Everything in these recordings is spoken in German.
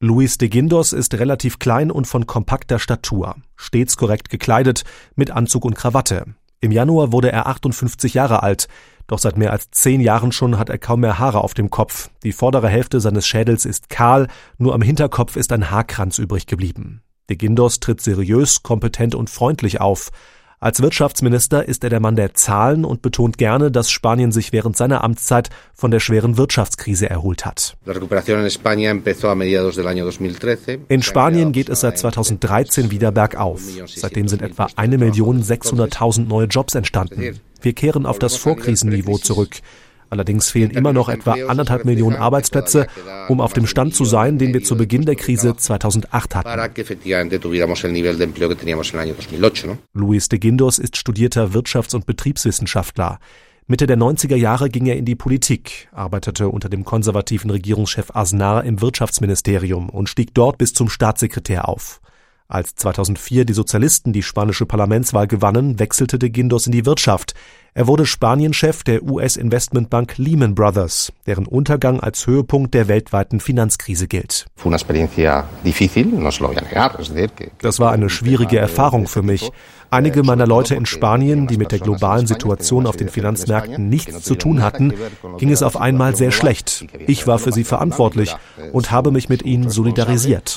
Luis de Guindos ist relativ klein und von kompakter Statur, stets korrekt gekleidet, mit Anzug und Krawatte. Im Januar wurde er 58 Jahre alt, doch seit mehr als 10 Jahren schon hat er kaum mehr Haare auf dem Kopf. Die vordere Hälfte seines Schädels ist kahl, nur am Hinterkopf ist ein Haarkranz übrig geblieben. De Guindos tritt seriös, kompetent und freundlich auf. Als Wirtschaftsminister ist er der Mann der Zahlen und betont gerne, dass Spanien sich während seiner Amtszeit von der schweren Wirtschaftskrise erholt hat. In Spanien geht es seit 2013 wieder bergauf. Seitdem sind etwa 1.600.000 neue Jobs entstanden. Wir kehren auf das Vorkrisenniveau zurück. Allerdings fehlen immer noch etwa 1,5 Millionen Arbeitsplätze, um auf dem Stand zu sein, den wir zu Beginn der Krise 2008 hatten. Luis de Guindos ist studierter Wirtschafts- und Betriebswissenschaftler. Mitte der 90er Jahre ging er in die Politik, arbeitete unter dem konservativen Regierungschef Aznar im Wirtschaftsministerium und stieg dort bis zum Staatssekretär auf. Als 2004 die Sozialisten die spanische Parlamentswahl gewannen, wechselte de Guindos in die Wirtschaft. Er wurde Spanienchef der US-Investmentbank Lehman Brothers, deren Untergang als Höhepunkt der weltweiten Finanzkrise gilt. Das war eine schwierige Erfahrung für mich. Einige meiner Leute in Spanien, die mit der globalen Situation auf den Finanzmärkten nichts zu tun hatten, ging es auf einmal sehr schlecht. Ich war für sie verantwortlich und habe mich mit ihnen solidarisiert.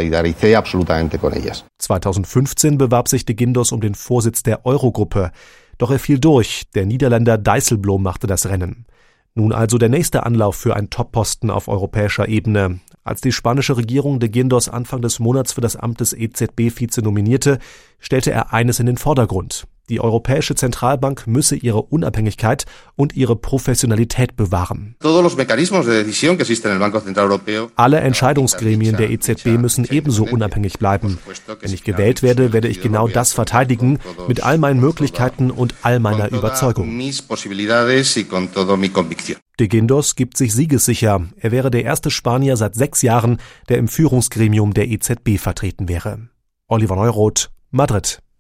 2015 bewarb sich de Guindos um den Vorsitz der Eurogruppe. Doch er fiel durch, der Niederländer Dijsselbloem machte das Rennen. Nun also der nächste Anlauf für einen Top-Posten auf europäischer Ebene. Als die spanische Regierung de Guindos Anfang des Monats für das Amt des EZB-Vize nominierte, stellte er eines in den Vordergrund: Die Europäische Zentralbank müsse ihre Unabhängigkeit und ihre Professionalität bewahren. Alle Entscheidungsgremien der EZB müssen ebenso unabhängig bleiben. Wenn ich gewählt werde, werde ich genau das verteidigen, mit all meinen Möglichkeiten und all meiner Überzeugung. De Guindos gibt sich siegessicher. Er wäre der erste Spanier seit 6 Jahren, der im Führungsgremium der EZB vertreten wäre. Oliver Neuroth, Madrid.